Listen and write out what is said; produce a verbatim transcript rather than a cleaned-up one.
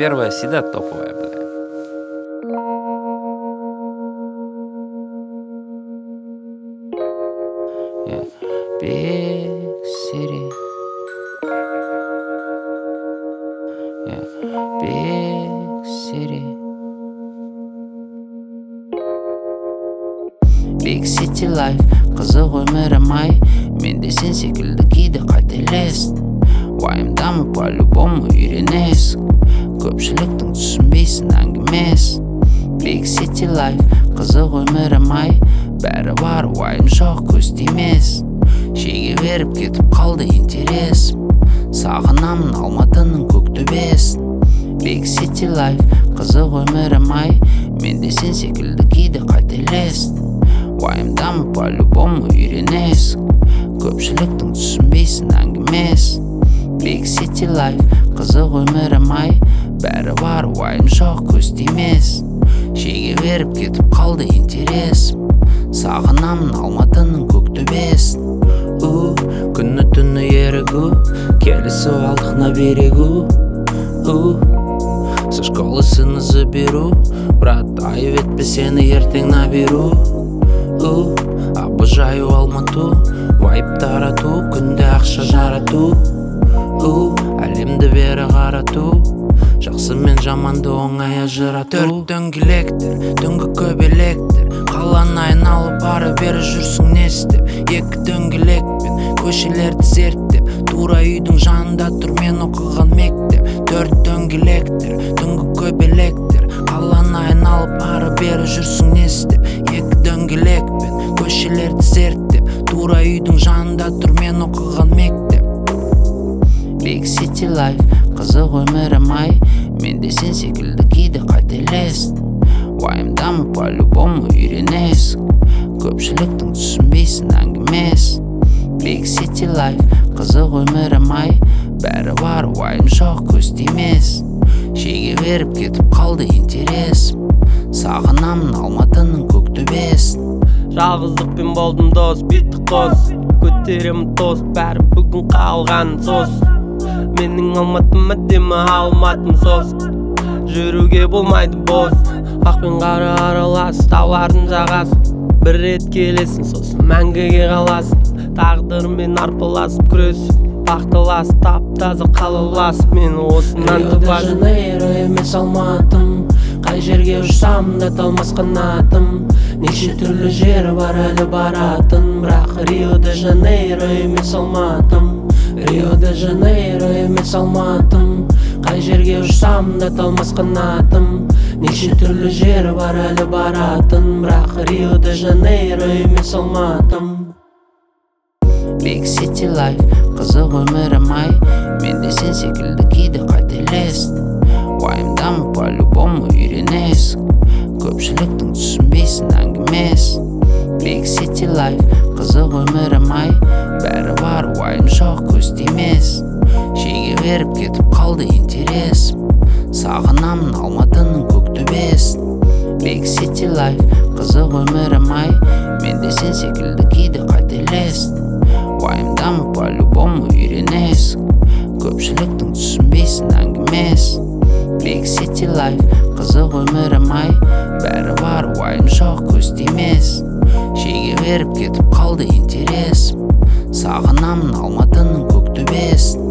первая всегда топовая, бля. Yeah. Big city. Yeah. Big city. Big city life. Қызық өмірім ай. Мен де сен секілді кейде қателестім. Уайымдамы по-любому үйренесің. Көпшіліктің түсінбейсің әңгімесін. Big city life. Қызық өмірім ай. Бәрі бар, уайым жоқ, көз тимесін. Шеге беріп кетіп қалды интересім. Сағынамын Алматының көк төбесін. Big city life. Қызық өмірім ай. Мен де сен секілді кейде қателестім. Уайымдамы по-любому үйренесің. Көпшіліктің түсінбейсің әңгімесін. Big city life. Қызық өмірім ай. Бәрі бар, уайым жоқ, көз тимесін. Шеге беріп кетіп қалды интересім. Сағынамын Алматының көк төбесін. У, күні түні ерігу, келісіп алдық на берегу. У, со школы сыны заберу, брат, айып етпе сені ертең наберу. У, обожаю Алмату, вайп тарату, күнде ақша жарату. У, әлемді бері қарату, жақсы мен жаманды оңай ажырату. Төрт дөңгелектер, түнгі көбелектер, қаланы айналып ары бері жүрсің не істеп. Екі дөңгелекпен көшелерді зерттеп, тура үйдің жанында тұр мен оқыған мектеп. Төрт дөңгелектер, түнгі көбелектер, қаланы айналып ары бері жүрсің не істеп. Екі дөңгелекпен көшелерді зерттеп, тура үйдің жанында тұр мен оқыған мектеп. Big city life. Қызық өмірім ай. Мен де сен секілді кейде қателестім. Уайымдамы по-любому үйренесің. Көпшіліктің түсінбейсің әңгімесін. Big city life. Қызық өмірім ай. Бәрі бар, уайым жоқ, көз тимесін. Шеге беріп кетіп қалды интересім. Сағынамын Алматының көк төбесін. Жалғыздықпен болдым дос, биттік қос. Көтеремін тост, бәрі бүгін қалған сос. Менің Алматым әдемі, Алматым сос. Жүруге болмайды бос. Ақ пен қара аралас, таулардың жағасы. Бір рет келесің, сосын мәңгіге қаласың. Тағдырмен арпаласып күресіп, бақталасып, тап-таза қалаласып. Мені осынан Рио де Жанейро емес Алматым. Қай жерге ұшсам да талмас қанатым. Неше түрлі жері бар әлі баратын. Бірақ Рио де Жанейро емес Алматым. Рио де Жанейро емес Алматым. Қай жерге ұшсам да талмас қанатым. Неше түрлі жері бар әлі баратын. Бірақ Рио де Жанейро емес Алматым. Big city life. Қызық өмірім ай. Мен де сен секілді кейде қателестім. Уайымдамы по-любому үйренесің. Көпшіліктің түсінбейсің әңгімесін. Big city life. Қызық өмірім ай. Бәрі бар, уайым жоқ, көз тимесін. Шеге беріп кетіп қалды интересім. Сағынамын Алматының көк төбесін. Big city life. Қызық өмірім ай. Мен де сен секілді кейде қателестім. Уайымдамы по-любому үйренесің. Көпшіліктің түсінбейсің әңгімесін. Big city life. Қызық өмірім ай. Бәрі бар, уайым жоқ, көз тимесін. Шеге беріп кетіп қалды интересім. Сағынамын Алматының көк төбесін.